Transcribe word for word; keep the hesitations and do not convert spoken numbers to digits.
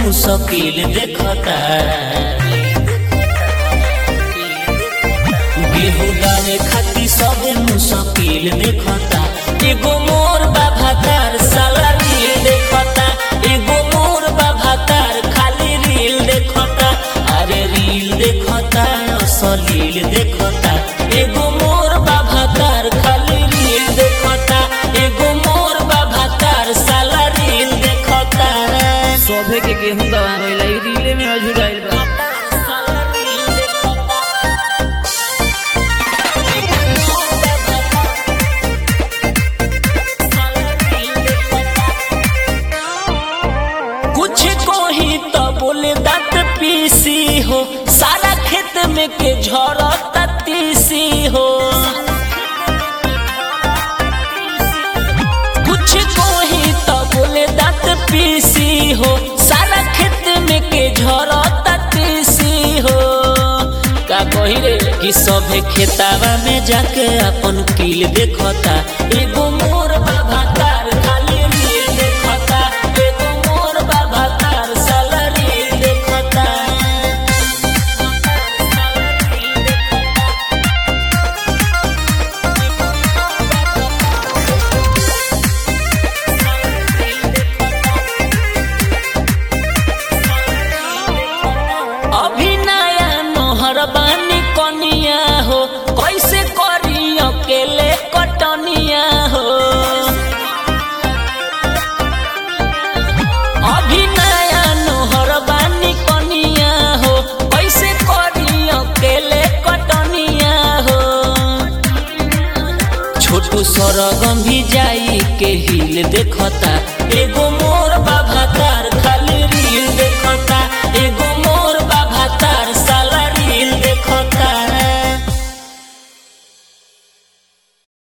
मुश्किल देखता गेहूं डाले खाती सब मुश्किल देखता एगो मोर बाभातार साला रील देखता एगो मोर बाभातार खाली रील देखता अरे रील देखता असलील देखता एगो मोर बाभातार खाली रील देखता एगो मोर बाभातार साला रील देखता सोभे के गेहूं दवा गइला ई रीले में अझुराइल बा कुछ कोही तो बोले दांत पीसी हो सारा खेत में के झड़ता तीसी हो कुछ कोही तो बोले दांत पीसी हो सारा खेत में के झड़ता तीसी हो का कही रे कि सभे खेतावा में जाके अपन कील देखता एगो मोर बाभातार खाली रील देखता एगो मोर बाभातार साला रील देखता अभी नया नोहर बानी कनिया हो कैसे करी अकेले कटनिया हो अभी नया नोहर बानी कनिया हो कैसे करी अकेले कटनिया हो छोटू सरगम भी जाई के हिल देखता एगो मोर बाभातार